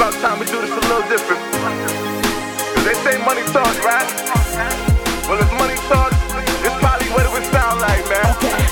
about time we do this a little different. Cause they say money talks, right? Well, if money talks, it's probably what it would sound like, man.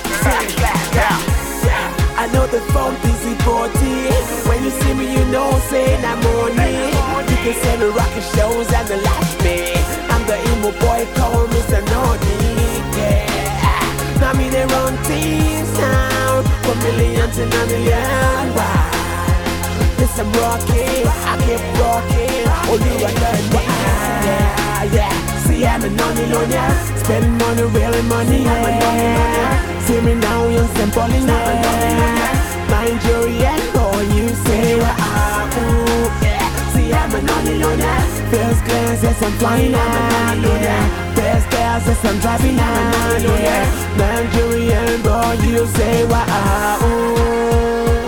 I know the phone busy body. When you see me, you know, saying I'm on it. You can say the rocket shows and the last me. I'm the emo boy, call Mr. Naughty. Yeah, now me they run things now for millions and a million. Wow. Yes, I'm rocking, I keep rocking. Oh, you are learning. Yeah. See, I'm a nonny-lonia. Spend money, really money. I'm a nonny-lonia. See me now, you're simply not a nonny-lonia. Nigerian boy, you say, ooh, yeah. See, I'm a nonny-lonia. First class, yes, I'm flying. I'm a nonny-lonia. First class, yes, I'm driving. I'm a nonny-lonia. Nigerian boy, you say, ooh.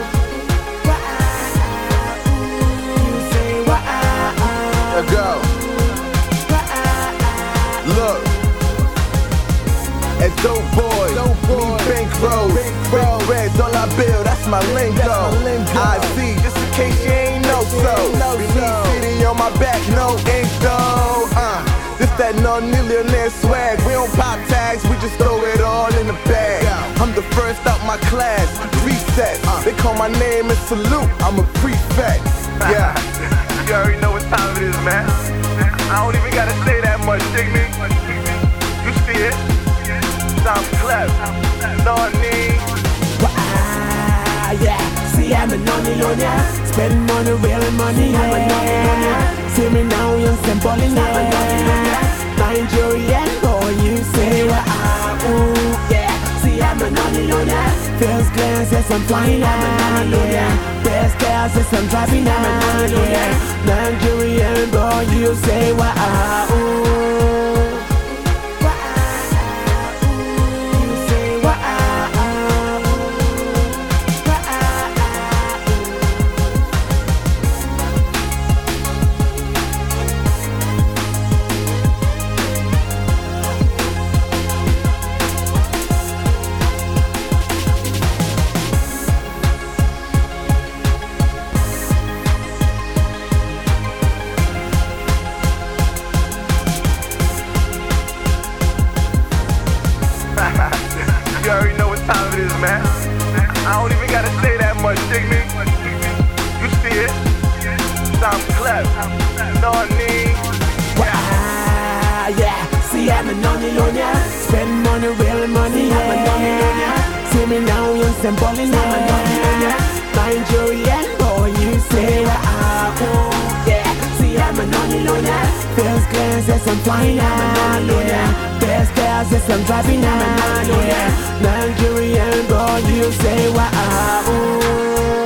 Go. Look, it's dope boys, me bankroll, big red dollar bill, that's my lingo. I see, just in case you ain't know so. We need city on my back, no ink though. This that non-millionaire swag. We don't pop tags, we just throw it all in the bag. I'm the first out my class, reset. They call my name and salute, I'm a prefect. Yeah. You already know what time it is, man. I don't even gotta say that much, dig me? You see it? Sound clever. Nonny. Yeah, see I'm a nonny-lonia. Spend money, real money. I'm a nonny-lonia. See me now, you're simple. I'm a nonny-lonia. Nigerian boy, you say, ooh, yeah. See I'm a nonny-lonia. First class, yes, I'm flying. I'm a nonny-lonia. Best class, yes, I'm driving. I'm a nonny-lonia. Nigerian boy, you say, ooh. You already know what time it is, man. I don't even gotta say that much, dig me? You see it? Sound clever. Nonny. Yeah, see I'm a nonny-lonia. Spend money, real money. I'm a nonny-lonia. See me now, you're simple. I'm a nonny-lonia. Nigerian boy, you say, yeah. See I'm a nonny-lonia. First class, yes, I'm flying. I'm a nonny-lonia. Best class, yes, I'm driving. I'm a nonny-lonia. Nigerian boy, you say, ooh.